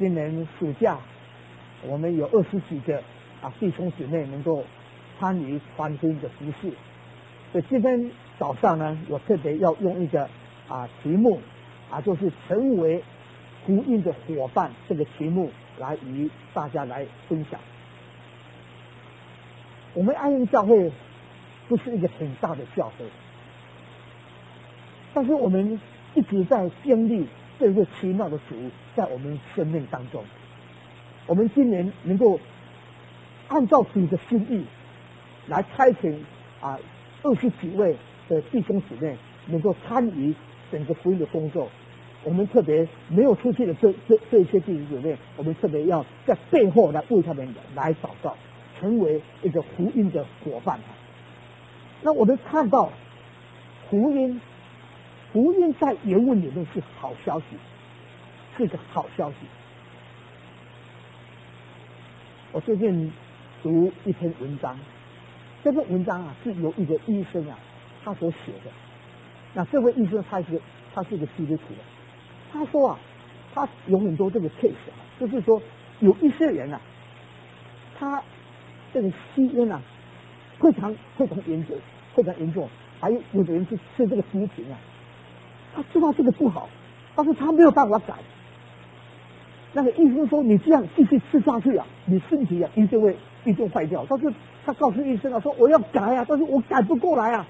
今年暑假，我们有20几个弟兄姊妹能够参与传福音的服事。所以今天早上呢，我特别要用一个题目就是成为福音的伙伴这个题目来与大家来分享。我们爱恩教会不是一个很大的教会，但是我们一直在经历这个奇妙的主在我们生命当中。我们今年能够按照主的心意来差遣20几位的弟兄姊妹能够参与整个福音的工作。我们特别没有出去的这一些弟兄姊妹，我们特别要在背后来为他们来祷告，成为一个福音的伙伴。那我们看到福音在原文里面是好消息，是一个好消息。我最近读一篇文章，这篇文章是由一个医生他所写的。那这位医生他是一个基督徒的，他说他有很多这个 case 就是说有一些人他这个吸烟非常严重，还有的人是吃这个毒品他知道这个不好，但是他没有办法改。那个医生说你这样继续吃下去你身体一定会坏掉。但是他告诉医生说我要改但是我改不过来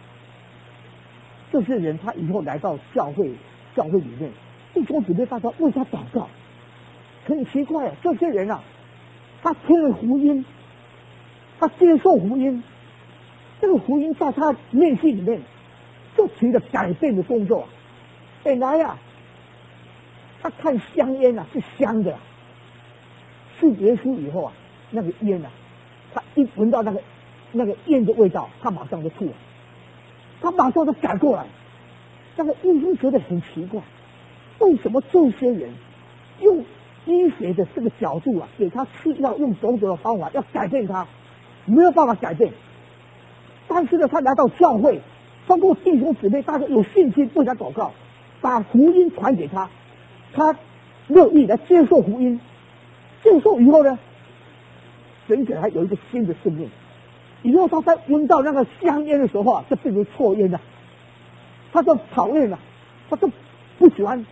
这些人他以后来到教会里面，弟兄姊妹大家为他祷告。很奇怪这些人他听了福音，他接受福音，这个福音在他内心里面就起了改变的工作。本来他看香烟是香的，信耶稣以后那个烟他一闻到那个烟的味道，他马上就吐了，他马上就改过来。那个医生觉得很奇怪，为什么这些人用医学的这个角度给他吃药，用种种的方法要改变他，没有办法改变。但是呢，他来到教会，通过弟兄姊妹大家有信心为他祷告，把福音传给他，他乐意来接受福音。接受以后呢，神给他有一个新的生命。以后他在闻到那个香烟的时候就变成臭烟了，他就讨厌了，他就不喜欢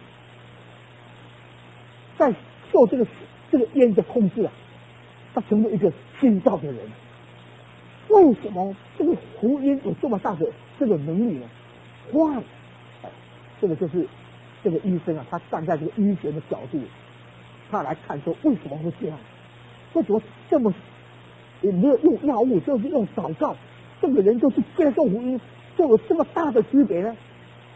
再受这个烟的控制他成为一个新造的人。为什么这个福音有这么大的这个能力呢？哇，这个就是这个医生他站在这个医学的角度，他来看说为什么会这样，为什么这么也没有用药物，就是用祷告，这个人就是接受福音，就有这么大的区别呢？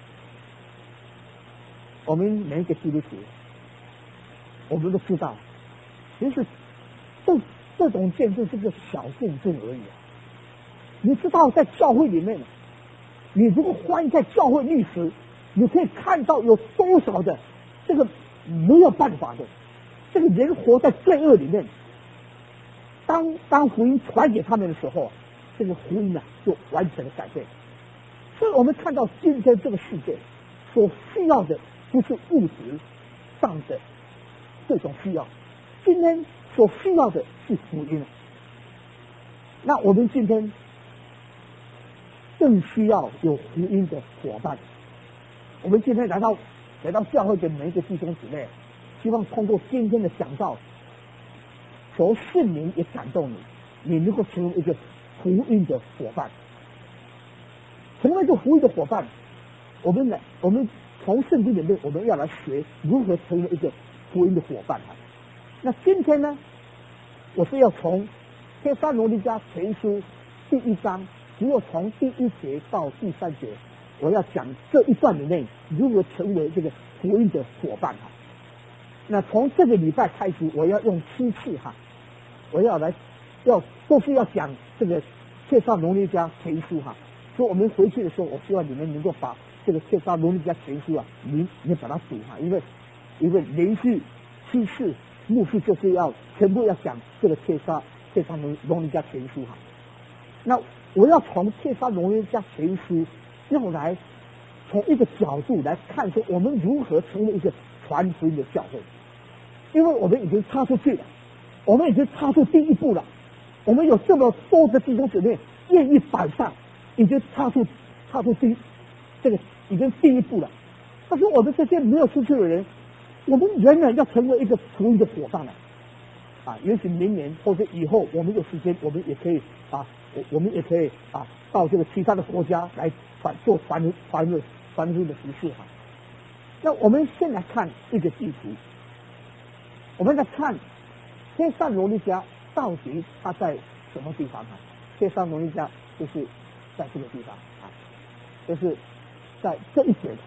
我们每一个基督徒，我们都知道，其实这种见证是个小见证而已你知道，在教会里面，你如果翻在教会历史，你可以看到有多少的这个没有办法的，这个人活在罪恶里面。当福音传给他们的时候，这个福音就完全的改变。所以我们看到今天这个世界所需要的不是物质上的这种需要，今天所需要的是福音。那我们今天更需要有福音的伙伴。我们今天来到教会的每一个弟兄姊妹，希望通过今天的讲道，求圣灵也感动你能够成为一个福音的伙伴。成为一个福音的伙伴，我们从圣经里面我们要来学如何成为一个福音的伙伴。那今天呢，我是要从帖撒罗尼迦前书第1章，如果从第1节到第3节，我要讲这一段里面如何成为这个福音的伙伴。那从这个礼拜开始，我要用7次我都是要讲这个帖撒罗尼迦前书所以我们回去的时候，我希望你们能够把这个帖撒罗尼迦前书你把它读因为连续7次目的就是要全部要讲这个帖撒罗尼迦前书那我要从帖撒罗尼迦前书用来从一个角度来看说，我们如何成为一个传福音的教会。 因为我们已经踏出去了，我们已经踏出第一步了，我们有这么多的弟兄姊妹愿意摆上，已经踏出这个已经第一步了。但是我们这些没有出去的人，我们仍然要成为一个福音的伙伴了。也许明年或者以后我们有时间，我们也可以我们也可以到这个其他的国家来做传福音的服事那我们先来看一个地图，我们来看帖撒罗尼迦到底它在什么地方帖撒罗尼迦就是在这个地方就是在这一点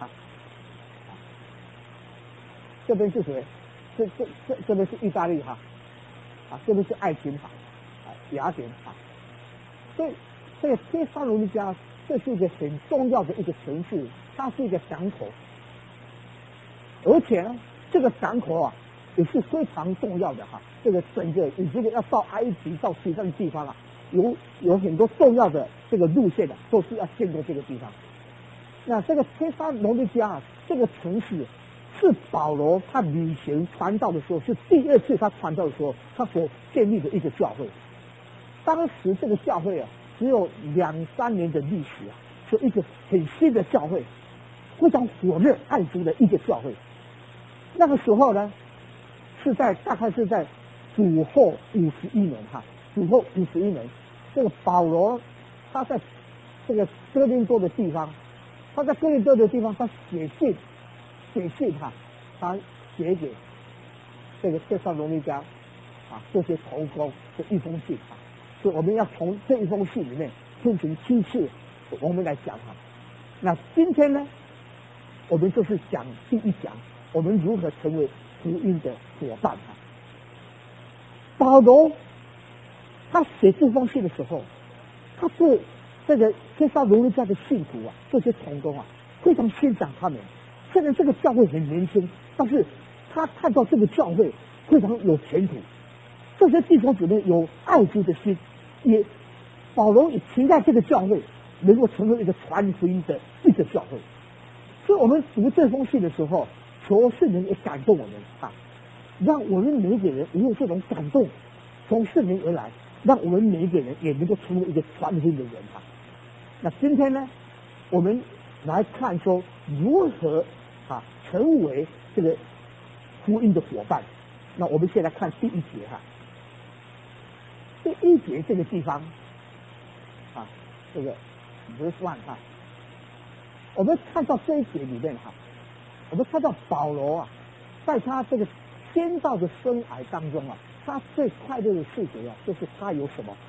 这边是谁？这边是意大利这边是爱琴雅典所以这个帖撒罗尼迦这是一个很重要的一个城市，它是一个港口，而且呢，这个港口也是非常重要的这个整个你这个要到埃及到其他的地方有很多重要的这个路线都是要经过这个地方。那这个帖撒罗尼迦这个城市是保罗他旅行传道的时候，是第二次他传道的时候他所建立的一个教会。当时这个教会只有2-3年的历史是一个很新的教会，非常火热爱主的一个教会。那个时候呢，大概是在主后51年主后51年，这个保罗他在这个哥林多的地方，他写信他写给这个帖撒罗尼迦这些同工的一封信所以我们要从这一封信里面分成7次，我们来讲那今天呢，我们就是讲第一讲，我们如何成为福音的伙伴保罗他写这封信的时候，他对这个帖撒罗尼迦的信徒这些同工非常欣赏他们。虽然这个教会很年轻，但是他看到这个教会非常有前途，这些弟兄姊妹有爱主的心，保罗也期待这个教会能够成为一个传福音的一个教会。所以我们读这封信的时候，求圣灵也感动我们让我们每一个人也有这种感动从圣灵而来，让我们每一个人也能够成为一个传福音的人那今天呢，我们来看说如何成为这个福音的伙伴。那我们先来看第一节第一节这个地方这个verse 1我们看到这一节里面我们看到保罗在他这个宣道的生涯当中他最快乐的事情就是他有什么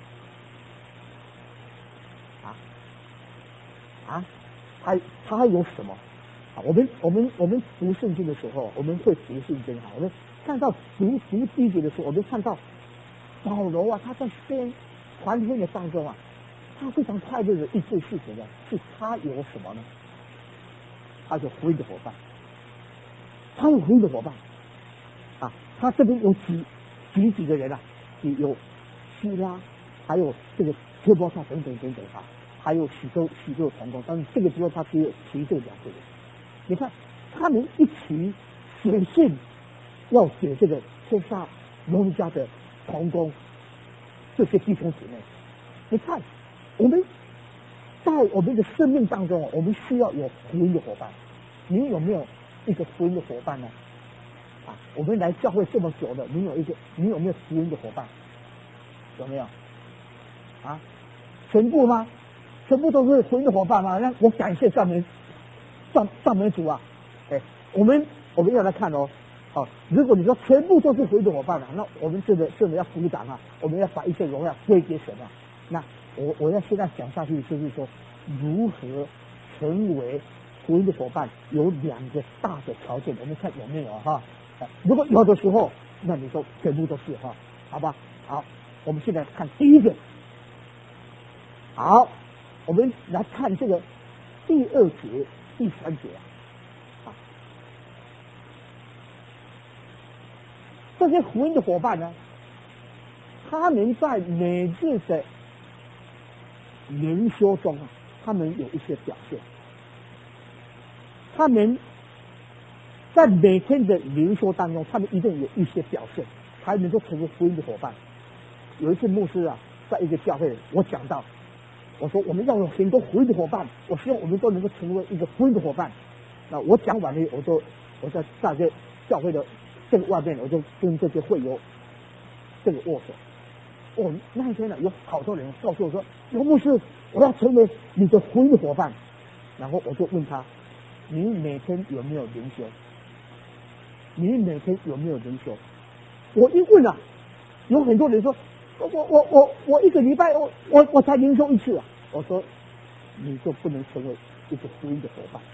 他有什么我们读圣经的时候，我们会读圣经我们看到读第一节的时候，我们看到保罗他在宣传福音的当中他非常快乐的一件事情是他有什么呢？他有福音的伙伴，他有福音的伙伴他这边有几个人有希拉，还有这个提摩太等等还有许多同工，但是这个时候他只有提这2个人。你看他们一起写信要给这个帖撒罗尼迦的同工这些弟兄姊妹。你看我们在我们的生命当中我们需要有福音的伙伴。你有没有一个福音的伙伴呢？我们来教会这么久了，你有没有福音的伙伴？有没有全部吗？全部都是福音的伙伴吗？那我感谢赞美主我们要来看如果你说全部都是福音的伙伴那我们真的要鼓掌我们要把一切荣耀归给神那我要现在讲下去，就是说如何成为福音的伙伴，有2个大的条件，我们看有没有如果有的时候，那你说全部都是好吧？好，我们现在看第一个。好，我们来看这个第2节、第3节这些福音的伙伴呢，他们在每日的灵修中他们有一些表现，他们在每天的灵修当中，他们一定有一些表现，才能够成为福音的伙伴。有一次牧师啊，在一个教会，我讲到，我说我们要有很多福音的伙伴，我希望我们都能够成为一个福音的伙伴。那我讲完了，我在这个教会的这个外面，我就跟这些会友这个握手。那一天呢，有好多人告诉我说，刘牧师，我要成为你的福音的伙伴。然后我就问他，你每天有没有灵修？你每天有没有灵修？我一问啊，有很多人说，我一个礼拜我才灵修一次啊。我说，你就不能成为一个福音的伙伴。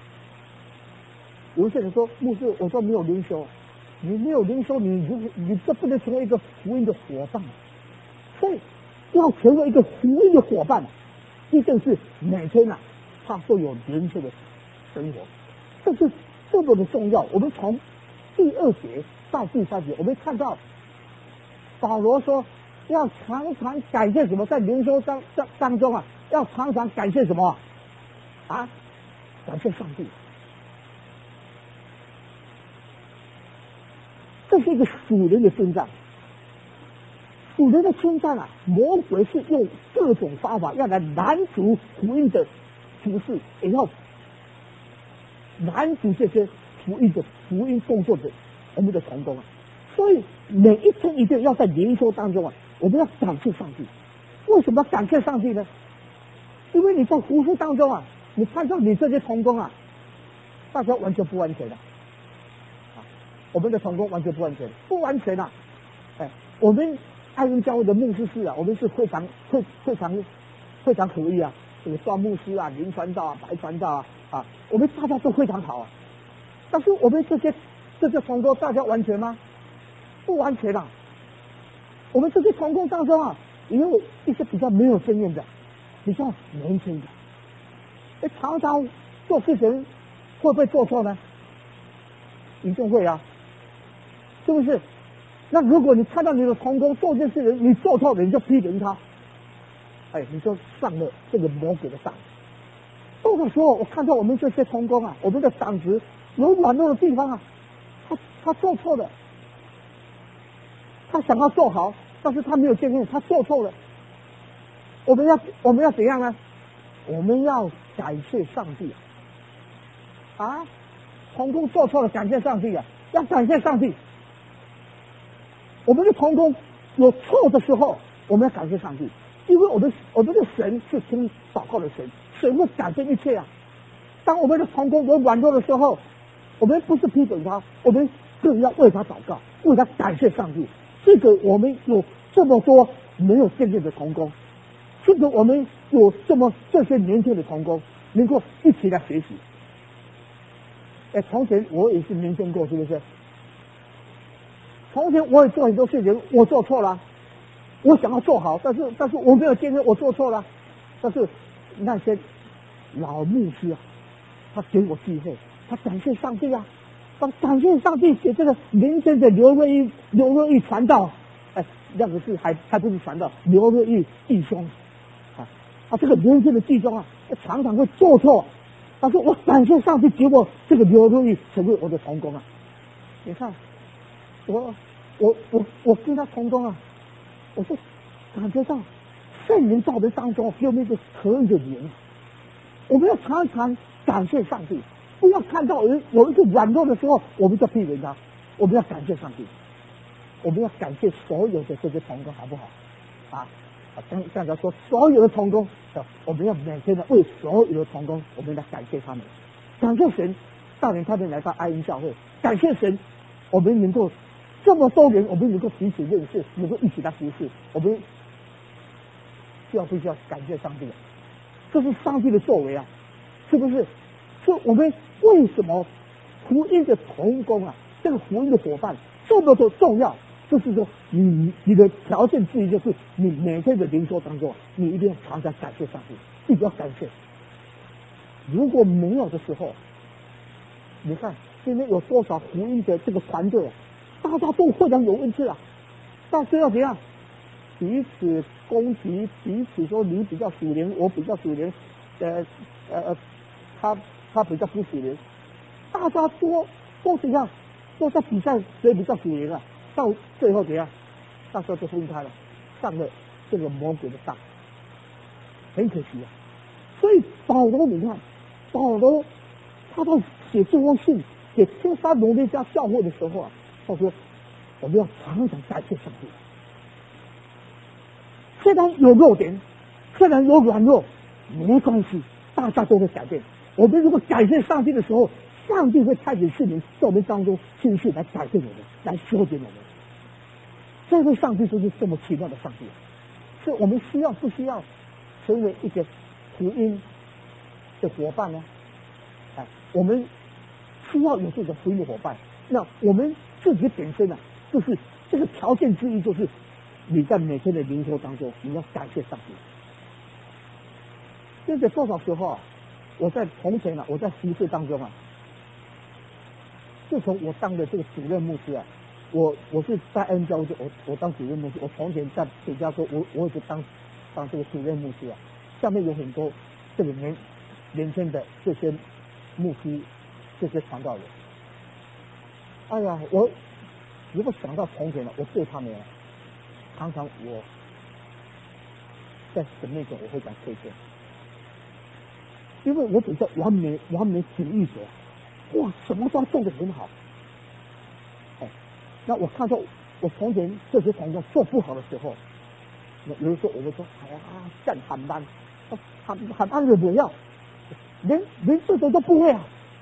有些人说，牧师，我说没有灵修，你没有灵修，你就不能成为一个福音的伙伴。所以要成为一个福音的伙伴，一定是每天啊，他都有灵修的生活，这是这么的重要。我们从第2节到第3节，我们看到保罗说要常常感谢什么，在灵修当中啊，要常常感谢什么啊？感谢上帝。这是一个属灵的征战，属灵的征战啊，魔鬼是用各种方法要来拦阻福音的服事，也要拦阻这些福音工作的我们的成功啊。所以每一天一定要在灵修当中啊，我们要感谢上帝。为什么感谢上帝呢？因为你在服事当中啊，你看到你这些同工啊，大家完全不完全的。我们的同工完全不完全，不完全啊！我们爱恩教会的牧师啊，我们是非常合一啊。这个庄牧师啊、林传道啊、白传道啊，我们大家都非常好啊。但是我们这些同工，大家完全吗？不完全啊。我们这些同工当中啊，也有一些比较没有经验的，比较年轻的，常常做事情会不会做错呢？一定会啊。是不是？那如果你看到你的同工做这事情，你做错了，你就批评他，你就上了这个魔鬼的当。这个时候，我看到我们这些同工啊，我们的长子有软弱的地方啊，他做错了，他想要做好，但是他没有经验，他做错了。我们要怎样呢？我们要感谢上帝啊！同工做错了，感谢上帝啊！要感谢上帝。我们的同工有错的时候，我们要感谢上帝，因为我们的神是听祷告的神，神会改变一切啊。当我们的同工有软弱的时候，我们不是批评他，我们更要为他祷告，为他感谢上帝。这个我们有这么多没有经验的同工，这个我们有这些年轻的同工，能够一起来学习。从前我也是年轻过，是不是？从前我也做很多事情，我做错了，我想要做好，但是我没有经验，我做错了。但是那些老牧师啊，他给我机会，他感谢上帝啊，他感谢上帝给这个年轻的刘若玉传道，那个是还不是传道，刘若玉弟兄这个年轻的弟兄啊，常常会做错，但是我感谢上帝给我这个刘若玉成为我的同工啊。你看，我跟他同工啊，我就感觉到圣灵在我们当中给我们一个可以的灵。我们要常常感谢上帝，不要看到有一个软弱的时候，我们就批评他。我们要感谢上帝，我们要感谢所有的这些同工，好不好？刚才说所有的同工，我们要每天的为所有的同工，我们来感谢他们，感谢神带领他们来到爱恩教会，感谢神，我们能够这么多人，我们能够彼此认识，能够一起来服侍，我们必须要感谢上帝啊！这是上帝的作为啊，是不是？是我们为什么福音的同工啊，这个福音的伙伴这么的重要？就是说，你的条件之一就是你每天的灵修当中，你一定要常常感谢上帝，一定要感谢。如果没有的时候，你看今天有多少福音的这个团队，大家都非常有恩赐啊，到最后怎样？彼此攻击，彼此说你比较属灵，我比较属灵，他比较不属灵，大家都怎样，都在比赛谁比较属灵啊，到最后怎样，到时候就分开了，上了这个魔鬼的当，很可惜啊。所以保罗，你看，保罗他在写这封信给帖撒罗尼迦教会的时候啊，他说我们要常常感谢上帝，虽然有弱点，虽然有软弱，没关系，大家都会改变。我们如果感谢上帝的时候，上帝会派遣圣灵在我们当中继续来改变我们，来修剪我们。这位上帝就是这么奇妙的上帝，是我们需要不需要成为一个福音的伙伴呢？我们需要有这个福音的伙伴。那我们自己本身啊，就是这个条件之一，就是你在每天的灵修当中，你要感谢上帝。现在多少时候啊，我在从前啊，我在服事当中啊，自从我当了这个主任牧师啊，我是在恩教就我当主任牧师，我从前在北加州我一直当这个主任牧师啊，下面有很多这个年轻的这些牧师，这些传道人。哎呀，我如果想到从前了，我对他们啊，常常我在神面前我会讲亏欠，因为我比较完美主义者，哇，什么都做得很好。那我看到我从前这些同工做不好的时候，有的时候我会说，哎呀，干喊班，喊班的不要，连这种都不会啊。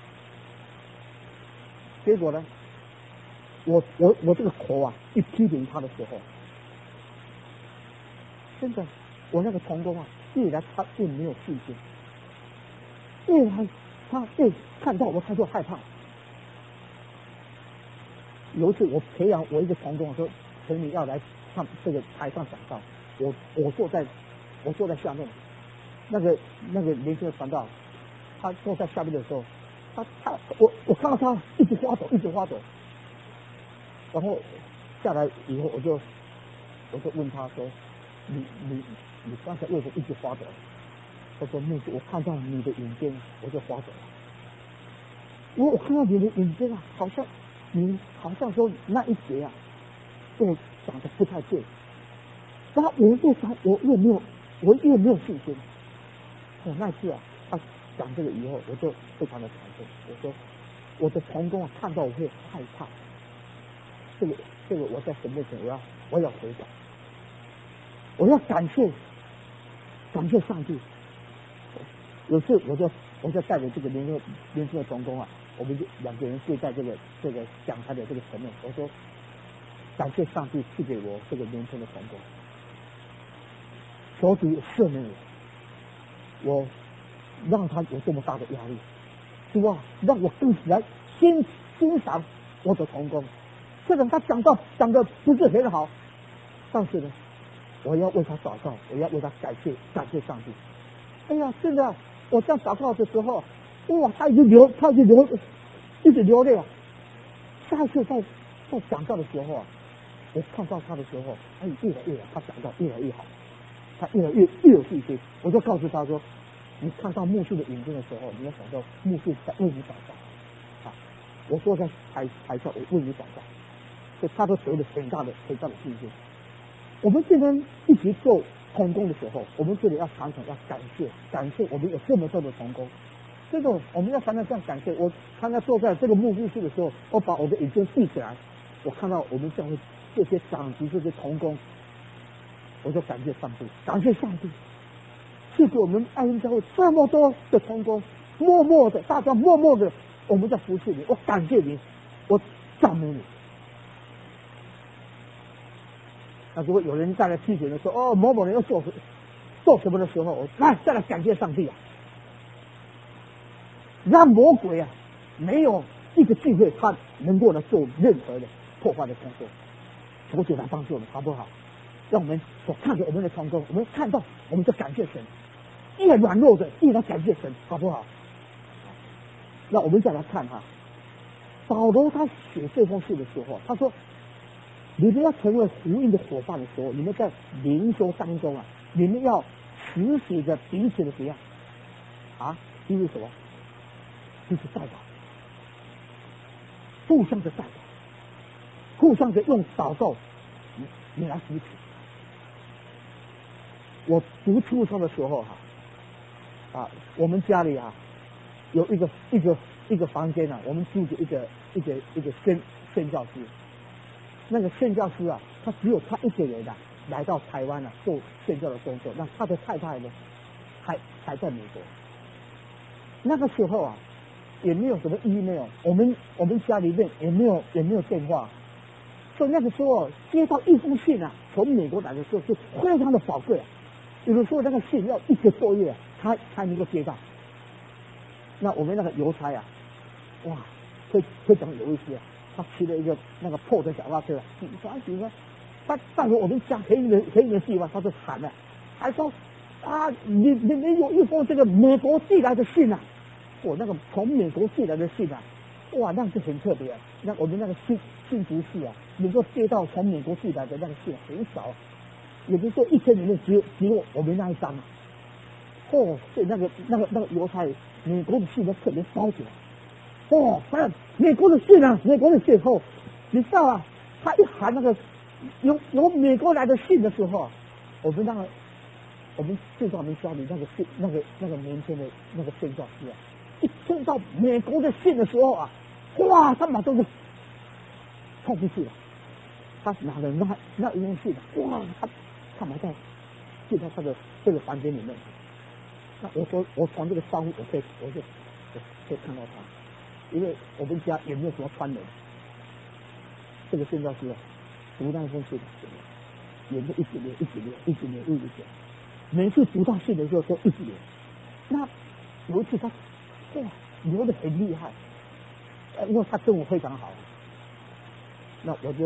结果呢，我这个口啊，一批评他的时候，真的，我那个同工啊，越来他越没有信心，越来他越看到我他就害怕。有一次我培养我一个同工说，请你要来上这个台上讲道，我坐在下面，那个年轻的传道，他坐在下面的时候，我看到他一直发抖，然后下来以后我就问他说，你刚才为什么一直发抖？他说牧师，我看到你的眼睛我就发抖了。我看到你的眼睛啊，好像说那一节啊，跟我讲的不太对。然后我越没有信心。那次啊，他讲这个以后，我就非常的感动。我说我的同工啊，看到我会害怕。这个我在神面前我要回答，我要感谢上帝。有次我就带着这个年轻的同工啊，我们就两个人跪在这个讲台的这个前面，我说感谢上帝赐给我这个年轻的同工，求主赦免我让他有这么大的压力，主啊，让我更来欣赏我的同工。虽然他讲的不是很好，但是呢，我要为他祷告，我要为他感谢上帝。哎呀，真的，我在祷告的时候，哇，他一直流泪啊。下一次在讲道的时候啊，我看到他的时候，他越来越好，他讲道越来越好，他越来越有信心。我就告诉他说，你看到牧师的眼睛的时候，你要想到牧师在为你祷告啊。我坐在台上，我为你祷告，所以他都得了很大的信心。我们今天一起做同工的时候，我们这里要常常要感谢我们有这么多的同工。这个我们要常常这样感谢。我常常坐在这个牧师室的时候，我把我的眼睛闭起来，我看到我们教会这些长级这些同工，我就感谢上帝，赐给我们爱恩教会这么多的同工，大家默默的我们在服侍你，我感谢你，我赞美你。那如果有人再来批评的说，哦，某某人要做什么的时候，再来感谢上帝啊，让魔鬼啊没有一个机会他能够来做任何的破坏的工作。求主来帮助我们，好不好？让我们所看着我们的同工，我们看到我们就感谢神，越软弱的越来感谢神，好不好？那我们再来看哈，保罗他写这封信的时候，他说，你们要成为福音的伙伴的时候，你们在灵修当中啊，你们要持续着彼此的怎样啊？就是什么？就是代祷。 互相的代祷，互相的用祷告你来扶持。我读初中的时候我们家里有一个房间我们住着一个宣教师。那个宣教师他只有他一个人来到台湾做宣教的工作，那他的太太呢还在美国。那个时候也没有什么 email， 我们家里面也没有电话，所以那个时候接到一封信从美国来的时候是非常的宝贵有的时候那个信要1个多月才能够接到。那我们那个邮差哇，非常有意思他骑了一个那个破的脚踏车紧张，他到了我们家很远的地方，他就喊了，还说你们有一封这个美国寄来的信那个从美国寄来的信哇，那是很特别那我们那个新竹市能够接到从美国寄来的那个信很少也就是说1000里面只有我们那一张所以那个邮差美国的信都特别包起来美国的信美国的信后，你知道他一喊那个有美国来的信的时候我们住在我们家里那个年轻的那个宣教师一听到美国的信的时候哇，他马上就冲出去了，他拿了那一封信哇，他马上进到他的这个房间里面。那我说我从这个窗户我可以看到他。因为我们家也没有什么窗帘，这个宣教师读那封信眼泪一直流，每次读到信的时候都一直流。那有一次他流得很厉害，因为他跟我非常好，那我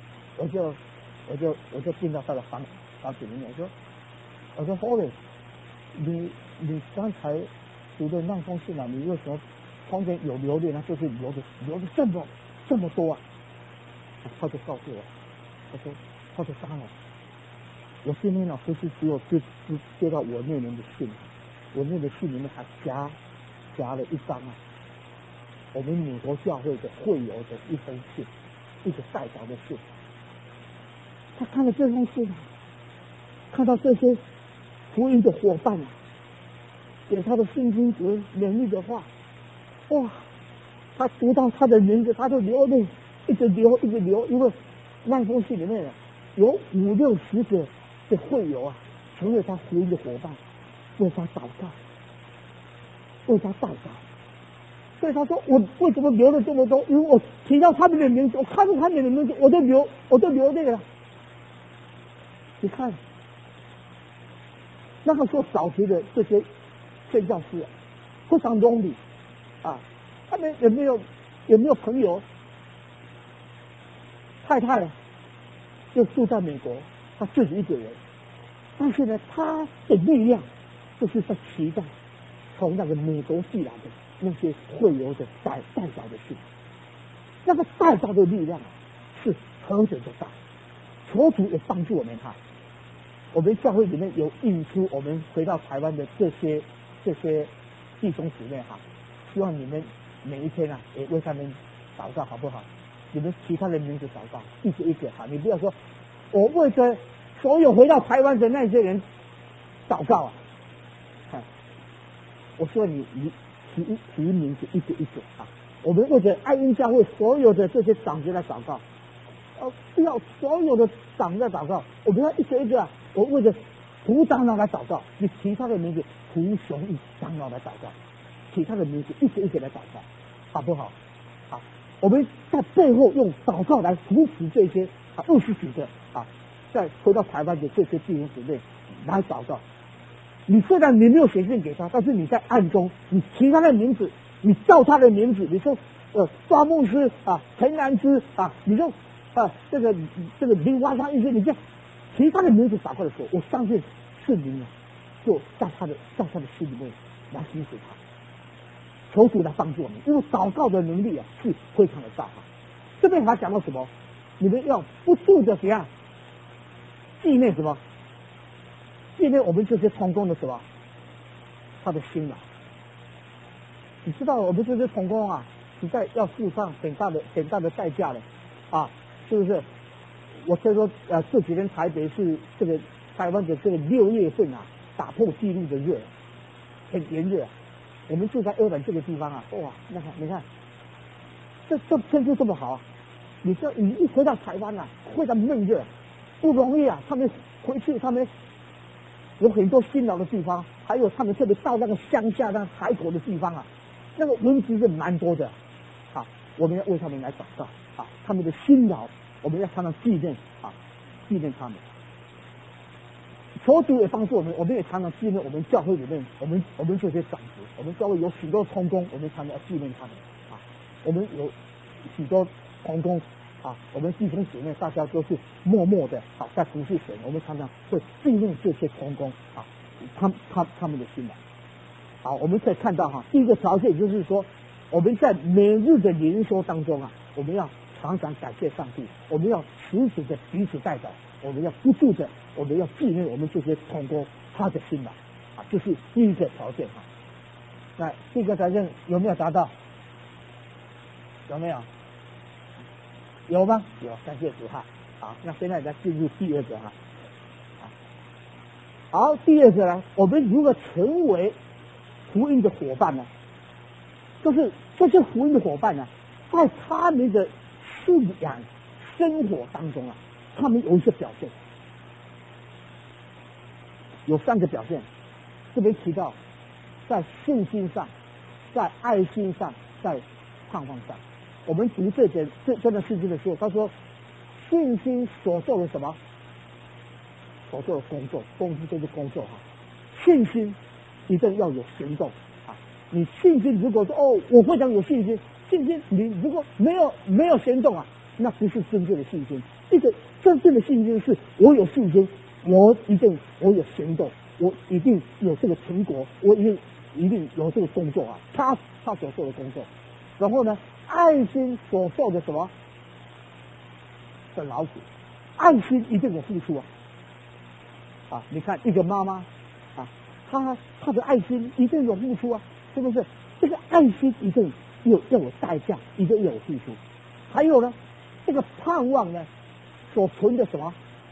就进到他的房间里面，我说 Holy， 你刚才读的那封信你为什么旁边有流泪就是流的这么多他就告诉我，他说当然，我今天不是只有接到我那年的信，我那个信里面还夹了一张我们美国教会的会友的一封信，一个代表的信。他看了这封信看到这些福音的伙伴给他的信心和勉励的话，哇！他读到他的名字，他就流泪，一直流，因为那封信里面有50-60个的会友成为他福音的伙伴，为他祷告，为他代祷。所以他说：“我为什么流了这么多？因为我提到他们的名字，我看到他们的名字，我都流泪了。”你看，那个时候早期的这些宣教师非常lonely他们也没有朋友，太太就住在美国，他自己一个人。但是呢，他的力量就是在期待从那个美国寄来的那些会友的代表的信，那个代表的力量是何等的大！求主也帮助我们我们教会里面有印出我们回到台湾的这些弟兄姊妹希望你们每一天也为他们祷告好不好？你们其他的名字祷告，一个一个你不要说我为着所有回到台湾的那些人祷告我说你提名字一个一个我们为着爱恩教会所有的这些长子来祷告，不要所有的长在祷告，我们要一个一个我为着胡长老来祷告，你其他的名字胡雄义长老来祷告，其他的名字一个一个来祷告，好不好？我们在背后用祷告来扶持这些20几个再回到台湾的这些弟兄姊妹来祷告。你虽然你没有写信给他，但是你在暗中，你其他的名字，你叫他的名字，你说抓牧师陈南之你说这个林华山医生，你这其他的名字祷告的时候，我相信圣灵就在他的心里面来支持他。求主来帮助我们，因为祷告的能力是非常的大这边还讲到什么？你们要不住的怎样纪念什么？纪念我们这些同工的什么？他的心你知道我们这些同工实在要付上很大的代价了，啊，是不是？我听说这几天台北是这个台湾的这个6月份啊，打破纪录的热，很炎热。我们住在2版这个地方啊，哇，你看，这天气这么好，你一回到台湾啊，会到闷热，不容易啊。他们回去，他们有很多辛劳的地方，还有他们特别到那个乡下那个海口的地方啊，那个蚊子是蛮多的，啊，我们要为他们来祷告啊，他们的辛劳，我们要常常纪念他们。求主也帮助我们，我们也常常纪念我们教会里面，我们这些长子，我们教会有许多同工，我们常常要纪念他们啊。我们有许多同工啊，我们弟兄姐妹大家都是默默的啊，在服侍神，我们常常会纪念这些同工啊，他们的辛劳。好，我们可以看到哈，第一个条件就是说，我们在每日的灵修当中啊，我们要常常感谢上帝，我们要时时的彼此代祷，我们要不住的，我们要纪念我们这些同工他的辛劳啊，这是第一个条件哈。那第一个条件有没有达到？有没有？有吗？有，感谢主哈。好，那现在再进入第二个哈。好，第二个呢，我们如何成为福音的伙伴呢？就是这些福音的伙伴呢，在他们的信仰生活当中啊，他们有一些表现，有3个表现，这边提到，在信心上，在爱心上，在盼望上。我们读这段圣经的时候，他说，信心所做的什么？所做的工作，就是工作哈。信心一定要有行动啊！你信心如果说我非常有信心，你如果没有行动啊，那不是真正的信心。一个真正的信心是我有信心，我有行动，我一定有这个成果，我一定有这个工作啊，他所做的工作。然后呢，爱心所做的什么？的劳苦，爱心一定有付出啊！啊，你看一个妈妈啊，她的爱心一定有付出啊，是不是？这个爱心一定要有代价，一定要有付出。还有呢，这个盼望呢，所存的什么？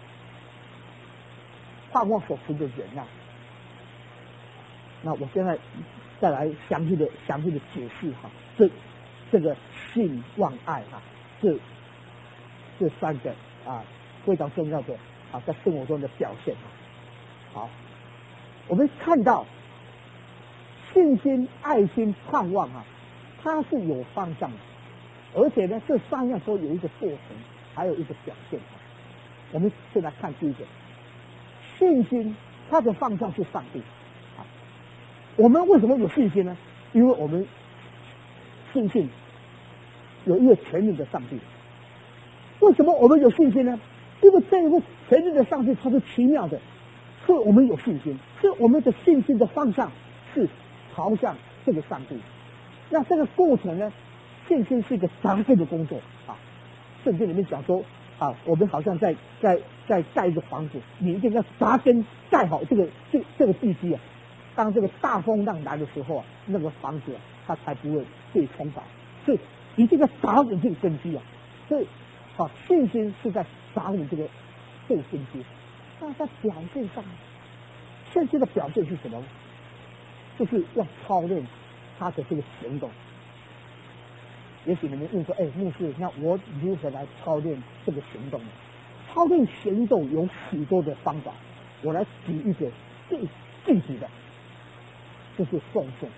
盼望所存的忍耐。那我现在再来详细的解释哈，这个信望爱啊，这3个啊非常重要的啊在生活中的表现。好，我们看到信心、爱心、盼望啊，它是有方向的，而且呢，这3样都有一个过程，还有一个表现。我们先来看第一个，信心，它的方向是上帝。我们为什么有信心呢？因为我们信心有一个全能的上帝。为什么我们有信心呢？因为这一位全能的上帝他是奇妙的，所以我们有信心，所以我们的信心的方向是朝向这个上帝。那这个过程呢，信心是一个扎根的工作啊。圣经里面讲说啊，我们好像在盖一个房子，你一定要扎根盖好这个地基啊。当这个大风浪来的时候啊，那个房子它才不会被冲倒，所以一定要打稳这个根基啊。所以啊，信心是在打稳这个根基。那在表现上，信心的表现是什么？就是要操练他的这个行动。也许你们问说，牧师，那我如何来操练这个行动呢？操练行动有许多的方法，我来举一个最具体的，就是奉献。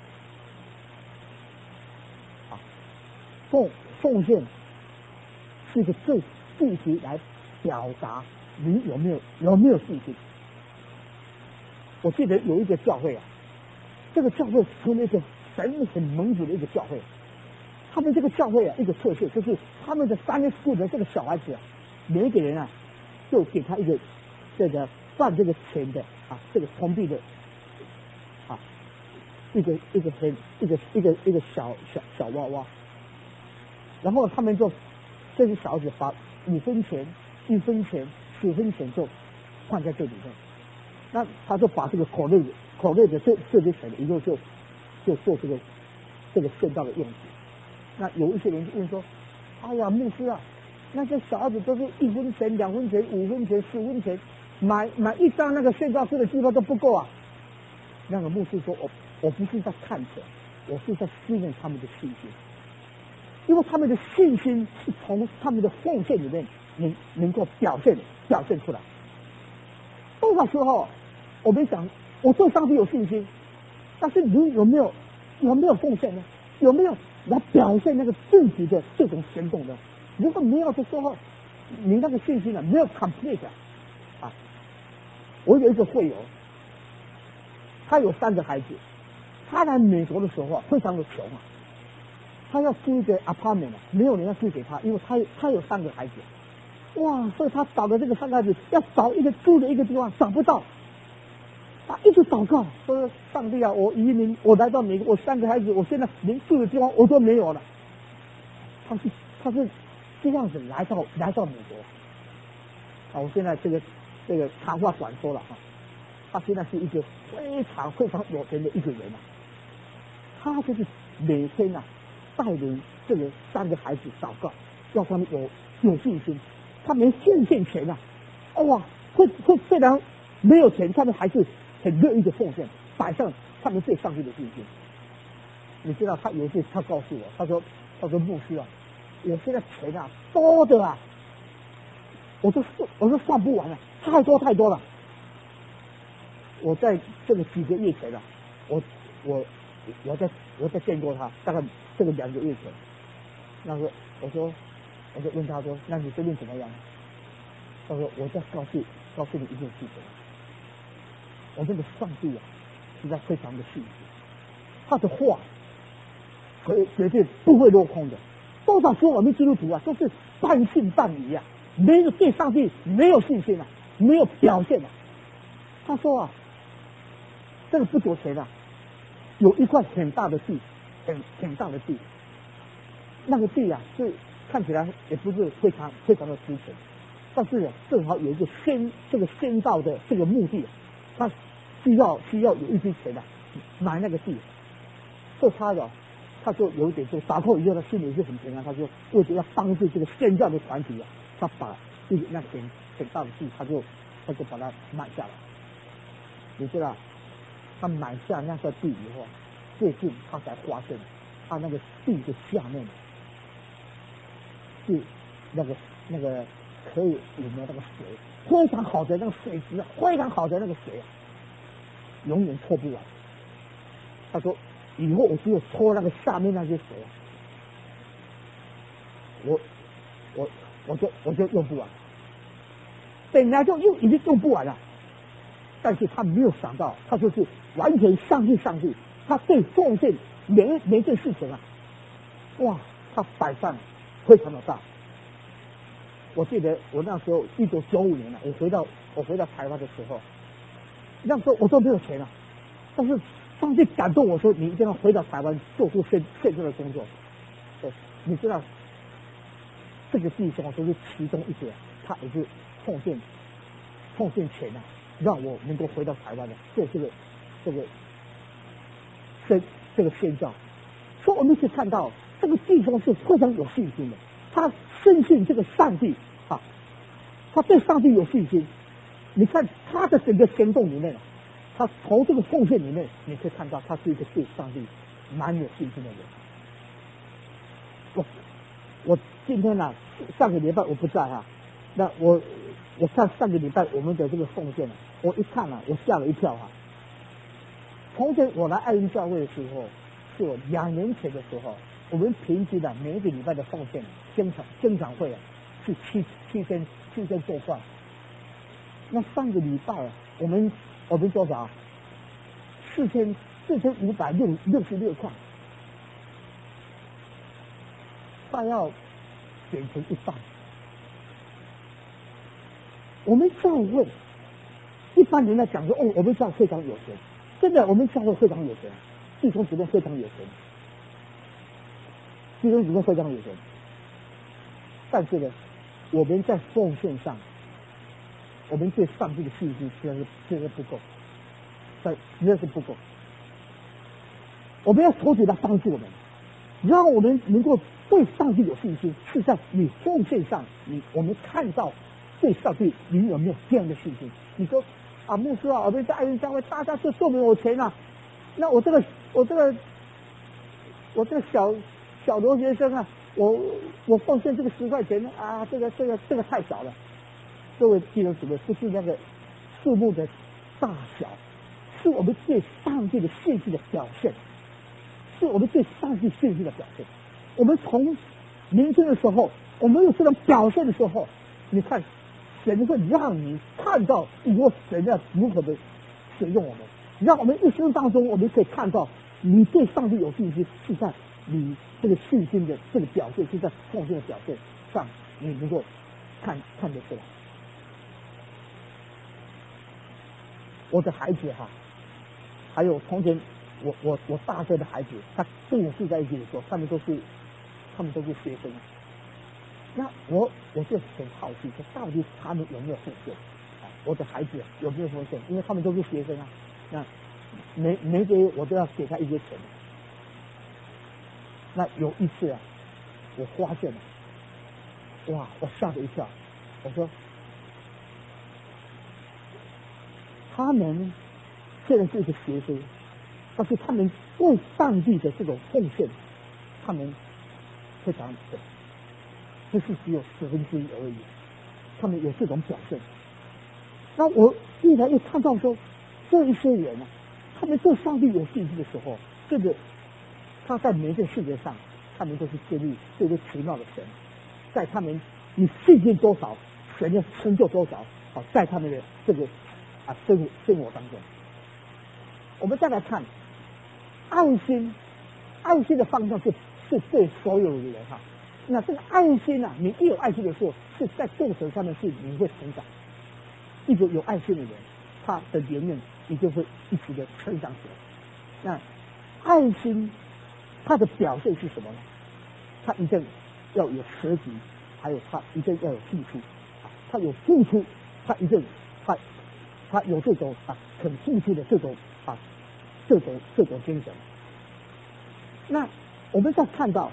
啊，奉献是一个最具体来表达你有没有信心。我记得有一个教会啊，这个教会成为一个神很蒙福的一个教会。他们这个教会啊，一个特色就是他们的3岁的这个小孩子啊，每一个人啊，就给他一个这个赚这个钱的啊，这个铜币的啊，一个小娃娃，然后他们就这些小孩子把5分钱、1分钱、10分钱就放在这里面，那他就把这个口内的这些钱以后就做这个献道的用途。 那有一些人就问说：“哎呀，牧师啊，那些小孩子都是1分钱、2分钱、5分钱、10分钱，买一张那个宣教士的机票都不够啊。”那个牧师说：“我不是在看钱，我是在训练他们的信心，因为他们的信心是从他们的奉献里面能够表现出来。多少时候我们讲我对上帝有信心，但是你有没有奉献呢？有没有来表现那个自己的这种行动呢？如果没有的时候，你那个信心呢没有 complete 啊。我有一个会友，他有3个孩子，他来美国的时候非常的穷啊，他要租一个 apartment 没有人要租给他，因为他有3个孩子，哇，所以他找的这个3个孩子要找一个住的一个地方找不到，他一直祷告说：“上帝啊，我移民，我来到美国，我3个孩子，我现在连住的地方我都没有了。”他是这样子来到美国。啊，我现在这个长话短说了哈，他现在是一个非常非常有钱的一个人啊。他就是每天啊带领这个3个孩子祷告，要他们有信心。他没奉献钱啊，哇，会虽然没有钱，他们还是很乐意的奉献，摆上他们对上帝的信心。你知道他有一次他告诉我，他说牧师啊，我现在钱啊多的啊，我说算不完了，太多了。我在这个几个月前啊，我在见过他，大概这个2个月前，那个我就问他说：“那你最近怎么样？”他说：“我在告诉你一件事情，我这个上帝啊，实在非常的信实，他的话绝对不会落空的。多少时候我们基督徒啊，都是半信半疑啊，没有对上帝没有信心啊，没有表现啊。”他说啊，这个不久前啊，有一块很大的地，很大的地，那个地啊是看起来也不是非常非常的值钱，但是呢，正好有一个先造的这个目的，他需要有一笔钱啊，买那个地，所以他就有点就祷告以后，他心里就很平安，他就为了要帮助这个宣教的团体啊，他把那很大的地，他就把它买下来。你知道，他买下那块地以后，最近他才发现，他那个地的下面是那个可以饮的那个水，非常好的那个水质，非常好的那个水，永远抽不完。他说：“以后我只有抽那个下面那些水，我就用不完。本来就已经用不完了。”但是他没有想到，他就是完全相信上帝，他对奉献每件事情啊，哇，他摆上非常的大。我记得我那时候1995年了，我回到台湾的时候，那时候我都没有钱了，但是上帝感动我说，你一定要回到台湾做出献这的工作。对，你知道这个弟兄就是其中一个，他也是奉献钱啊，让我能够回到台湾的做这个宣教。所以我们可以看到这个弟兄是非常有信心的，他深信这个上帝啊，他对上帝有信心。你看他的整个行动里面，他从这个奉献里面，你可以看到他是一个对上帝蛮有信心的人。我今天呢，上个礼拜我不在啊，那我看上个礼拜我们的这个奉献，我一看啊，我吓了一跳啊。从前我来爱恩教会的时候，是我2年前的时候，我们平均的每一个礼拜的奉献经常会啊是7千多块。那上个礼拜啊，我们多少？4566块，快要减成一半。我们教会一般人来讲说，我们教会非常有钱，真的，我们教会非常有钱，弟兄姊妹非常有钱，弟兄姊妹非常有钱。但是呢，我们在奉献上，我们对上帝的信心实在不够，实在是不够。我们要求主来帮助我们， 让我们能够对上帝有信心，是在你奉献上，我们看到对上帝你有没有这样的信心？你说啊，牧师啊，我们在爱人教会，大家就送给我钱啊，那我这个小留学生啊，我奉献这个10块钱啊，这个太少了。各位弟兄姊妹，不是那个数目的大小，是我们对上帝的信心的表现，是我们对上帝信心的表现。我们从年轻的时候，我们有这种表现的时候，你看，神会让你看到以后神要如何的使用我们，让我们一生当中，我们可以看到你对上帝有信心，是在你这个信心的这个表现，是在奉献的表现上，你能够看得出来。我的孩子哈，还有从前我大哥的孩子，他跟我住在一起的时候，他们都是学生。那我就很好奇，说到底他们有没有奉献？我的孩子有没有奉献？因为他们都是学生啊。那每个月我都要给他一些钱。那有一次啊，我发现了，哇，我吓了一跳。我说，他们虽然是一个学生，但是他们为上帝的这种奉献，他们非常不是只有1/10而已，他们有这种表现。那我越来越看到说，这一些人啊，他们对上帝有信心的时候，这个他在每个世界上，他们都是建立这个奇妙的神，在他们你信心多少，神的成就多少，好，在他们的这个生活当中。我们再来看爱心的方向是对所有的人哈。那这个爱心啊，你一有爱心的时候，是在过程上面是你会成长。一个有爱心的人，他的灵命你就会一直的成长起来。那爱心它的表现是什么呢？他一定要有舍己，还有他一定要有付出。他有付出，他一定他有这种肯付出的这种精神。那我们再看到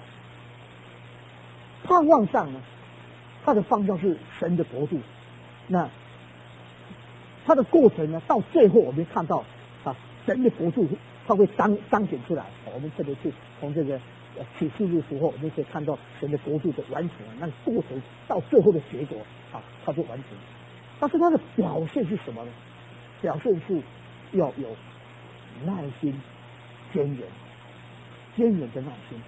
盼望上呢，它的方向是神的国度。那它的过程呢，到最后我们看到神的国度它会彰显出来。我们特别是从这个启示录时候，我们可以看到神的国度的完成，那个过程到最后的结果它就完成。但是它的表现是什么呢？表现是要有耐心、坚忍的耐心。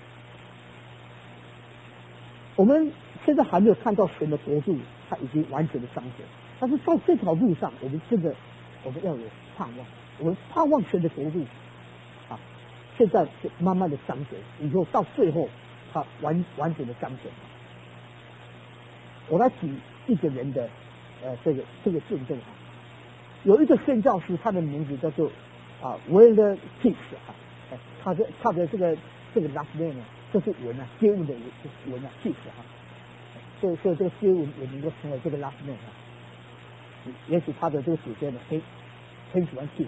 我们现在还没有看到神的国度，它已经完全的彰显。但是在这条路上，我们要有盼望，我们盼望神的国度现在慢慢的彰显，以后到最后它完全的彰显。我来举一个人的这个见证有一个宣教师，他的名字叫做William Peace 他的这个 last name 呢，这是文接文的文Peace 所以这个接文也能够成为这个 last name 也许他的这个祖先呢很喜欢 Peace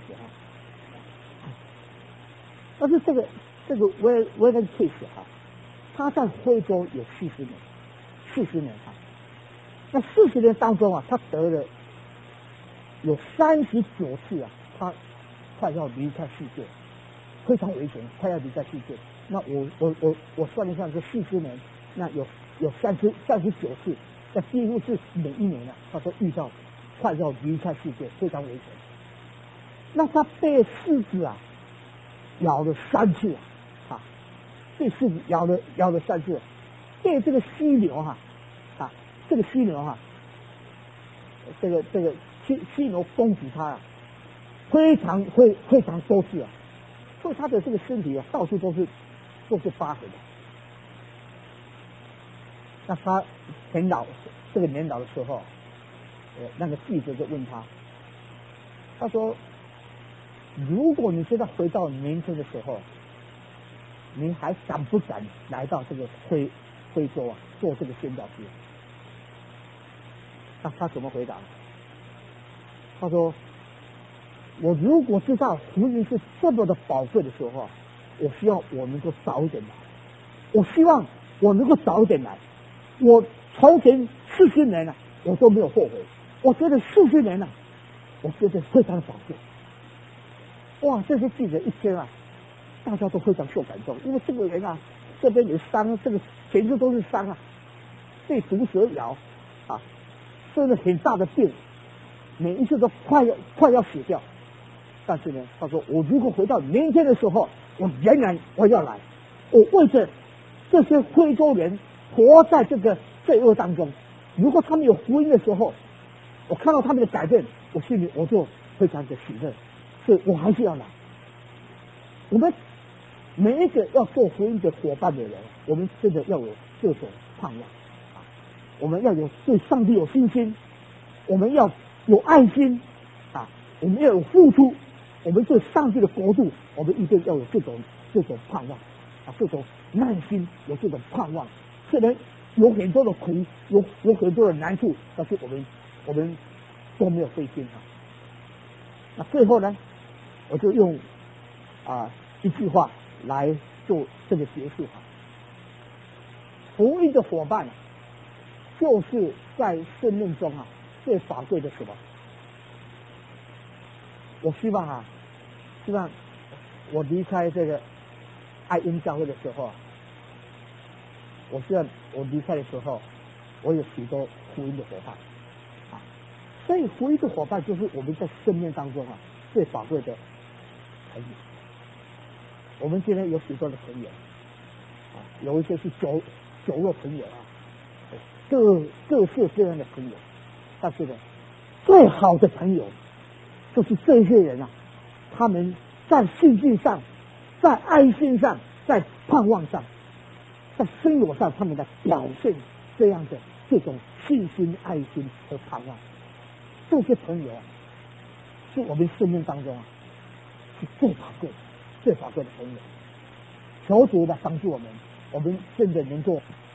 但是这个 William Peace 他在非洲有40年那40年当中他得了有39次他快要离开世界，非常危险，快要离开世界。那我算一算，这40年，那有39次，那几乎是每一年他都遇到快要离开世界，非常危险。那他被狮子咬了3次被狮子咬了3次，被这个犀牛这个犀牛这个犀牛攻击他非常多次所以他的这个身体到处都是疤痕。那他年老的时候，那个记者就问他说：“如果你现在回到年轻的时候，你还敢不敢来到这个非洲做这个宣教师？”那他怎么回答？他说：“我如果知道福音是这么的宝贵的时候我希望我能够早一点来， 我希望我能够早一点来。我从前40年了，我都没有后悔。我觉得40年了，我觉得非常宝贵。哇，这些记者一听啊，大家都非常受感动，因为这个人啊，这边有伤，这个全身都是伤啊，被毒蛇咬啊，生了很大的病，每一次都快要死掉。但是呢，他说我如果回到明天的时候，我仍然我要来，我为着这些非洲人活在这个罪恶当中，如果他们有福音的时候，我看到他们的改变，我心里我就非常的喜乐，所以我还是要来。我们每一个要做福音的伙伴的人，我们真的要有这种盼望啊！我们要有对上帝有信心，我们要有爱心啊！我们要有付出，我们对上帝的国度，我们一定要有这种盼望啊！这种耐心，有这种盼望。虽然有很多的苦，有很多的难处，但是我们都没有灰心啊。那最后呢，我就用一句话来做这个结束哈。福音的伙伴就是在生命中最宝贵的什么？我希望我离开这个爱恩教会的时候，我希望我离开的时候，我有许多福音的伙伴啊。所以福音的伙伴就是我们在生命当中最宝贵的朋友。我们今天有许多的朋友有一些是酒肉朋友各式各样的朋友，但是呢，最好的朋友就是这些人他们在信心上，在爱心上，在盼望上，在生活上，他们的表现这样的这种信心、爱心和盼望，这些朋友是我们生命当中是最宝贵的朋友。求主来帮助我们真的能够